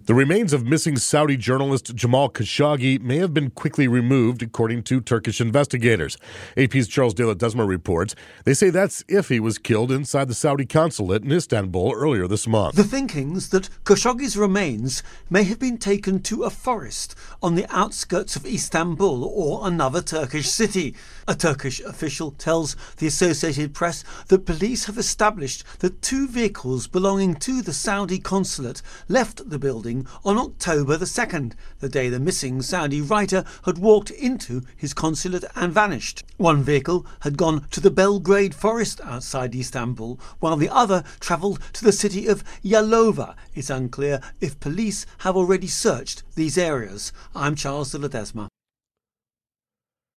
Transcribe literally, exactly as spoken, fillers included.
The remains of missing Saudi journalist Jamal Khashoggi may have been quickly removed, according to Turkish investigators. A P's Charles de Ledesma reports they say that's if he was killed inside the Saudi consulate in Istanbul earlier this month. The thinking's that Khashoggi's remains may have been taken to a forest on the outskirts of Istanbul or another Turkish city. A Turkish official tells the Associated Press that police have established that two vehicles belonging to the Saudi consulate left the building on October the second, the day the missing Saudi writer had walked into his consulate and vanished. One vehicle had gone to the Belgrade forest outside Istanbul, while the other travelled to the city of Yalova. It's unclear if police have already searched these areas. I'm Charles de Ledesma.